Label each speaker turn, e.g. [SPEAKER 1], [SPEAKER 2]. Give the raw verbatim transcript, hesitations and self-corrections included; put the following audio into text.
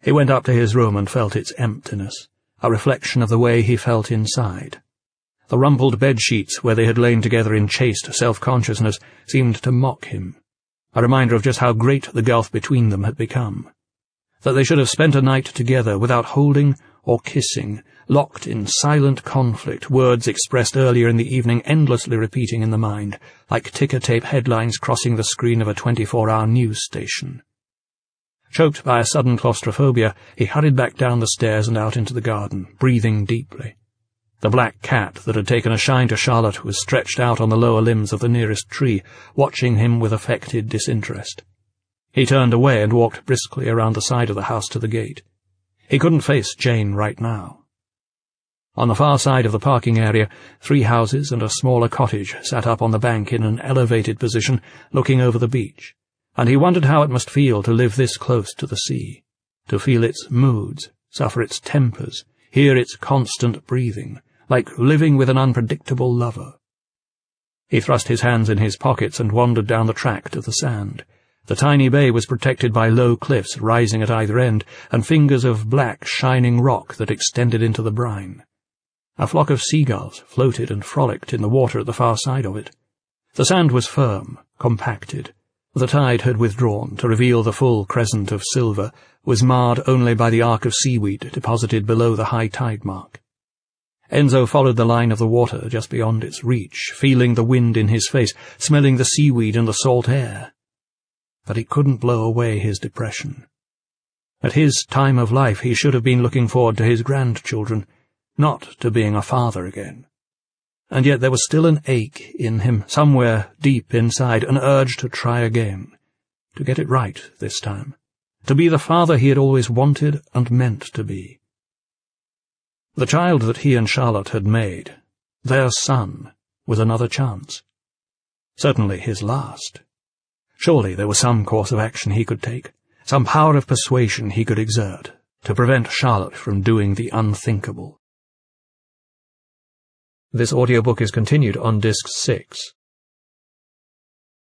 [SPEAKER 1] He went up to his room and felt its emptiness, a reflection of the way he felt inside. The rumpled bed-sheets where they had lain together in chaste self-consciousness seemed to mock him, a reminder of just how great the gulf between them had become. That they should have spent a night together without holding or kissing, locked in silent conflict, words expressed earlier in the evening endlessly repeating in the mind, like ticker-tape headlines crossing the screen of a twenty-four hour news station. Choked by a sudden claustrophobia, he hurried back down the stairs and out into the garden, breathing deeply. The black cat that had taken a shine to Charlotte was stretched out on the lower limbs of the nearest tree, watching him with affected disinterest. He turned away and walked briskly around the side of the house to the gate. He couldn't face Jane right now. On the far side of the parking area, three houses and a smaller cottage sat up on the bank in an elevated position, looking over the beach, and he wondered how it must feel to live this close to the sea, to feel its moods, suffer its tempers, hear its constant breathing, like living with an unpredictable lover. He thrust his hands in his pockets and wandered down the track to the sand. The tiny bay was protected by low cliffs rising at either end, and fingers of black, shining rock that extended into the brine. A flock of seagulls floated and frolicked in the water at the far side of it. The sand was firm, compacted. The tide had withdrawn to reveal the full crescent of silver, was marred only by the arc of seaweed deposited below the high tide mark. Enzo followed the line of the water just beyond its reach, feeling the wind in his face, smelling the seaweed and the salt air. But it couldn't blow away his depression. At his time of life he should have been looking forward to his grandchildren, not to being a father again. And yet there was still an ache in him, somewhere deep inside, an urge to try again, to get it right this time, to be the father he had always wanted and meant to be. The child that he and Charlotte had made, their son, was another chance. Certainly his last. Surely there was some course of action he could take, some power of persuasion he could exert, to prevent Charlotte from doing the unthinkable.
[SPEAKER 2] This audiobook is continued on Disc six.